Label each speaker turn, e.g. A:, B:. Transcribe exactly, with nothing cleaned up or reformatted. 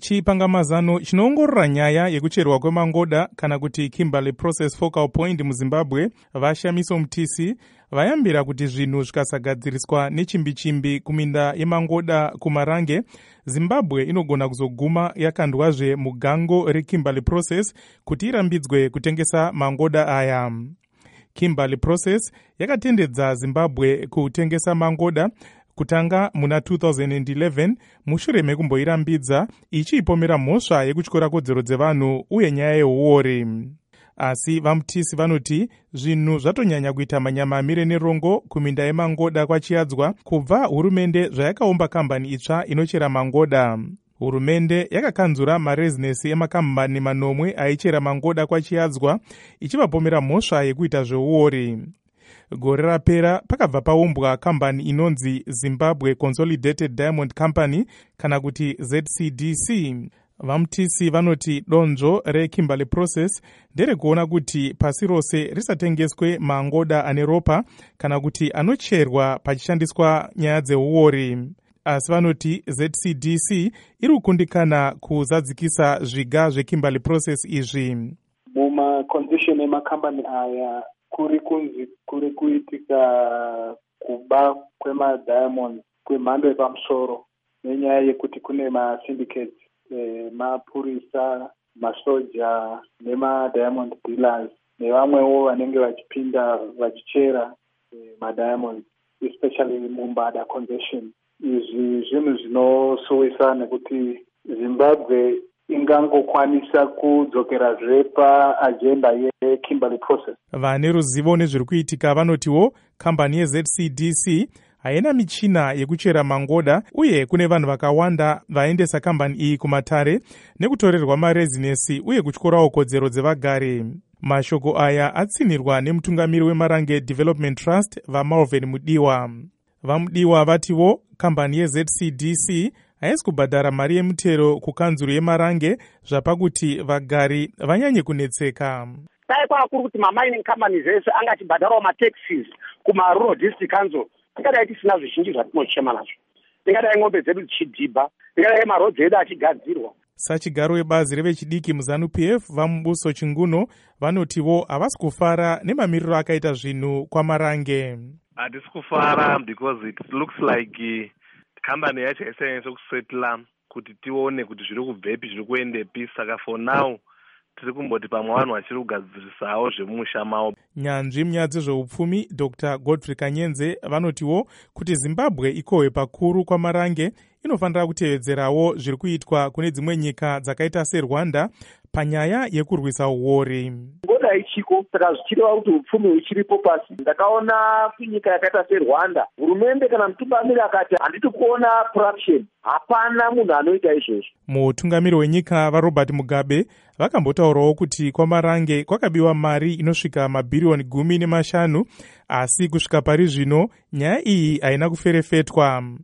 A: Chipangamazano chinoongorora nyaya yekucherwa kwemangoda kana kuti Kimberley Process Focal Point muZimbabwe vaShamiso Mtisi vayambira kuti zvinhu zvikasagadziriswa nechimbi-chimbi kuminda yemangoda kumarange, Zimbabwe inogona kuzoguma yakandwazve mugango reKimberley Process kuti irambidzwe kutengesa mangoda aya. Kimberley Process yakatendedza Zimbabwe kutengesa mangoda kutanga muna two thousand eleven mushure mekumboirambidza ichiipomera mhosva yekutyora kodzero dzevanhu uye nyaya yeuori. Asi vaMutisi vanoti zvinhu zvatonyanya kuita manyama amire nerongo kuminda yemangoda kwaChiadzwa kubva hurumende zvayakaumba kambani itsva inochera mangoda. Hurumende yakakanzura marezinesi emakambani manomwe aichera mangoda kwaChiadzwa ichivapomera mhosva yekuita zveuori. Gore rapera pakabva paumbwa kambani inonzi Zimbabwe Consolidated Diamond Company kana kuti Z C D C. VaMutisi vanoti donzvo reKimberley Process nderekuona kuti pasi rose risatengeswe mangoda ane ropa kana kuti anocherwa pachishandiswa nyaya dzeuori. Asi vanoti Z C D C iri kukundikana kuzadzikisa zviga zveKimberley Process izvi.
B: Mumacondition emakambani aya kuri kunzi kuri kuitika kuba kwemadiamond kwemhando yepamusoro nenyaya yekuti kune masyndicates e, mapurisa, masoja nemadiamond dealers nevamwewo vanenge vachipinda vachichera e, madiamond especially mumbada congestion. Izvi zvinhu zvinosowesa nekuti Zimbabwe ingangokwanisa kudzokerazve paagenda yeKimberley Process.
A: Vane ruzivo nezviri kuitika vanotiwo kambani yeZ C D C haina michina yekuchera mangoda uye kune vanhu vakawanda vaendesa kambani iyi kumatare nekutorerwa marezinesi uye kutyorawo kodzero dzevagari. Mashoko aya atsinirwa nemutungamiri weMarange Development Trust vaMalvin Mudiwa. VaMudiwa vatiwo kambani yeZ C D C haisi kubhadhara mari yemutero kukanzuru yeMarange zvapakuti vagari vanyanye kunetseka.
C: Dai kwava kuri kuti mamining companies ese angatibhadharawo mataxes kumarural district council, tingadai tisina zvizhinji zvatinochema nazvo. Tingadai ng'ombe dzedu dzichidhibha, tingadai marodzi edu achigadzirwa.
A: Sachigaro webazi revechidiki muZanu-P F vaMubuso Chinguno vanotiwo havasi kufara nemamiriro akaita zvinhu kwaMarange.
D: Hatisi kufara because it looks like kambani yacho yaisanyanyisa kusetla kuti tione kuti zviri kubvepi zviri kuendepi, saka for now tiri kumboti pamwe vanhu vachiri kugadzirisawo zvemumusha mavo.
A: Nyanzvi munyaya dzezveupfumi Doctor Godfrey Kanyenze vanotiwo kuti Zimbabwe ikohwe pakuru kwaMarange inofanira kutevedzerawo zviri kuitwa kune dzimwe nyika dzakaita seRwanda panyaya yekurwisa uori.
C: Ngoda ichiko saka zvichireva kuti upfumi uchiripo pasi. Ndakaona kunyika yakaita seRwanda hurumende kana mutungamiri akati handiti kuona corruption, hapana munhu anoita izvozvo.
A: Mutungamiri wenyika vaRobert Mugabe vakambotaurawo kuti kwaMarange kwakabiwa mari inosvika mabhiriyoni gumi nemashanu asi kusvika pari zvino nyaya iyi haina kuferefetwa.